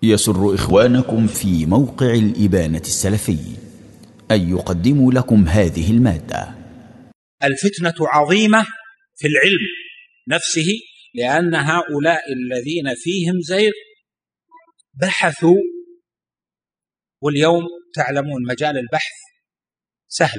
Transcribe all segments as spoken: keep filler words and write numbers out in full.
يسر إخوانكم في موقع الإبانة السلفي أن يقدموا لكم هذه المادة. الفتنة عظيمة في العلم نفسه، لأن هؤلاء الذين فيهم زيغ بحثوا، واليوم تعلمون مجال البحث سهل،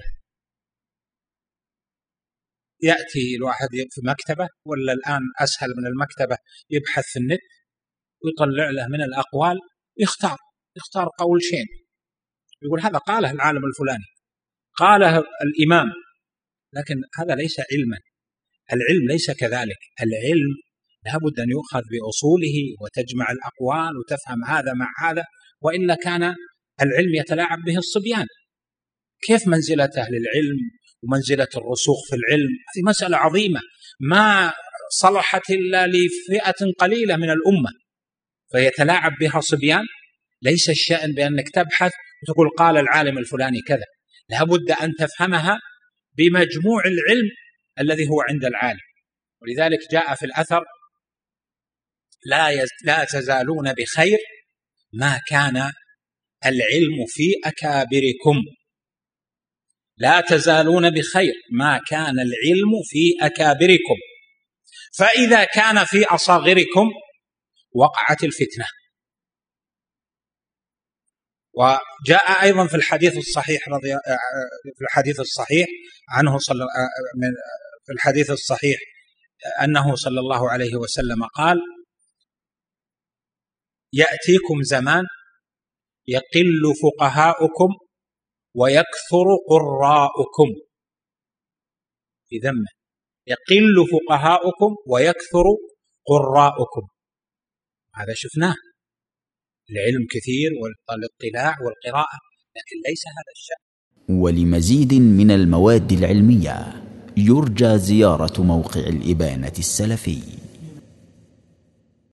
يأتي الواحد في مكتبة، ولا الآن أسهل من المكتبة، يبحث في النت ويطلع له من الأقوال، يختار يختار قول شين، يقول هذا قاله العالم الفلاني، قاله الإمام، لكن هذا ليس علما. العلم ليس كذلك. العلم لابد أن يؤخذ بأصوله وتجمع الأقوال وتفهم هذا مع هذا، وإلا كان العلم يتلاعب به الصبيان. كيف منزلة أهل العلم ومنزلة الرسوخ في العلم؟ هذه مسألة عظيمة ما صلحت إلا لفئة قليلة من الأمة، فيتلاعب بها صبيان. ليس الشأن بأنك تبحث وتقول قال العالم الفلاني كذا، لابد أن تفهمها بمجموع العلم الذي هو عند العالم. ولذلك جاء في الأثر: لا, يز... لا تزالون بخير ما كان العلم في أكابركم. لا تزالون بخير ما كان العلم في أكابركم، فإذا كان في أصاغركم وقعت الفتنة. وجاء أيضا في الحديث الصحيح رضي في الحديث الصحيح عنه صلى في الحديث الصحيح أنه صلى الله عليه وسلم قال: يأتيكم زمان يقل فقهاؤكم ويكثر قراؤكم. في ذمه يقل فقهاؤكم ويكثر قراؤكم. هذا شفناه، العلم كثير والاطلاع والقراءة، لكن ليس هذا الشأن. ولمزيد من المواد العلمية يرجى زيارة موقع الإبانة السلفي.